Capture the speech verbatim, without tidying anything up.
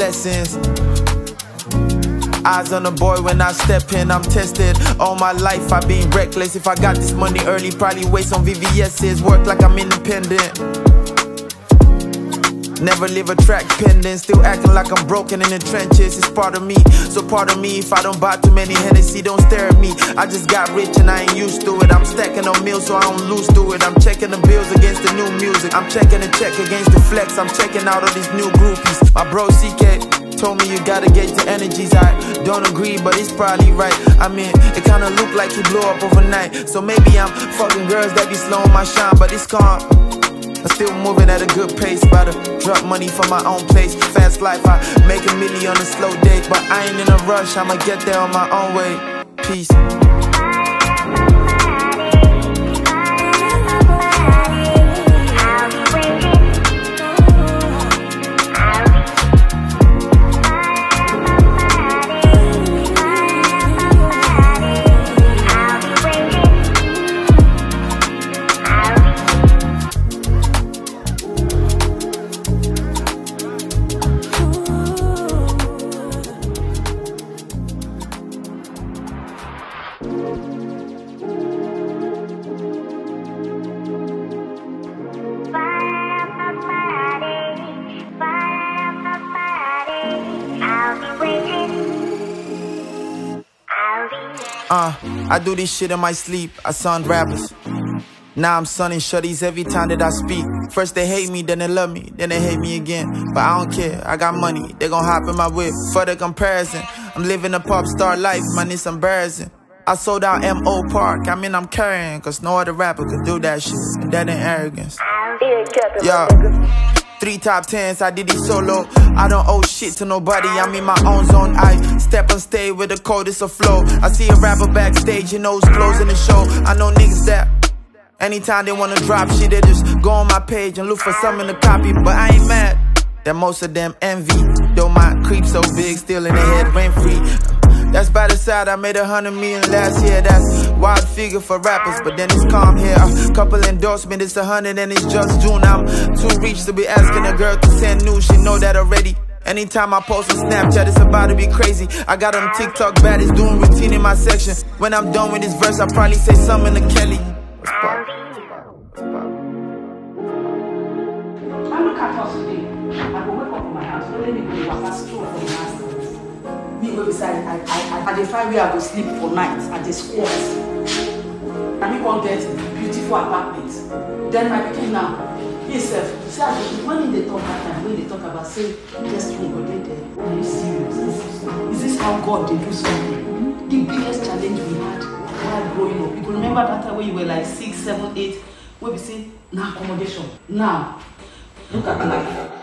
blessings. Eyes on the boy when I step in, I'm tested. All my life I've been reckless. If I got this money early, probably waste on V V S's. Work like I'm independent. Never leave a track pending. Still acting like I'm broken in the trenches. It's part of me, so part of me. If I don't buy too many Hennessy, don't stare at me. I just got rich and I ain't used to it. I'm stacking on meals so I don't lose to it. I'm checking the bills against the new music. I'm checking the check against the flex. I'm checking out all these new groupies. My bro C K told me you gotta gauge the energies. I don't agree, but he's probably right. I mean, it kinda look like he blew up overnight. So maybe I'm fucking girls that be slowing my shine, but it's calm. I'm still moving at a good pace. About to drop money from my own place. Fast life, I make a million on a slow day. But I ain't in a rush, I'ma get there on my own way. Peace. Uh, I do this shit in my sleep, I son rappers. Now I'm sunning shutties every time that I speak. First they hate me, then they love me, then they hate me again. But I don't care, I got money, they gon' hop in my whip. For the comparison, I'm living a pop star life, man, it's embarrassing. I sold out M O Park, I mean I'm carrying, cause no other rapper could do that shit, and that ain't arrogance. Yeah. Three top tens, I did it solo. I don't owe shit to nobody, I'm in my own zone. I step on stage with the coldest of flow. I see a rapper backstage, you know who's closing the show. I know niggas that anytime they wanna drop shit, they just go on my page and look for something to copy. But I ain't mad that most of them envy. Though my creep so big, still in the head rent free. That's by the side, I made a hundred million last year. That's wild figure for rappers, but then it's calm here. A couple endorsement, it's a hundred and it's just June. I'm too rich to be asking a girl to send news, she know that already. Anytime I post on Snapchat, it's about to be crazy. I got on TikTok baddies doing routine in my section. When I'm done with this verse, I'll probably say something to Kelly. What's up? I look at us today. I will wake up from my house. Don't let me go back. That's true for the last me go beside, I, I, I, I dey find where I go sleep for night. I dey squat. And he won't get beautiful apartment. Then my pikin now, he self, see as when they talk that time, when they talk about say, just room go dey there. Are you serious? Is this how God dey do something? The biggest challenge we had while growing up. You can remember that time when you were like six, seven, eight, where we say, now accommodation. Now, look at life.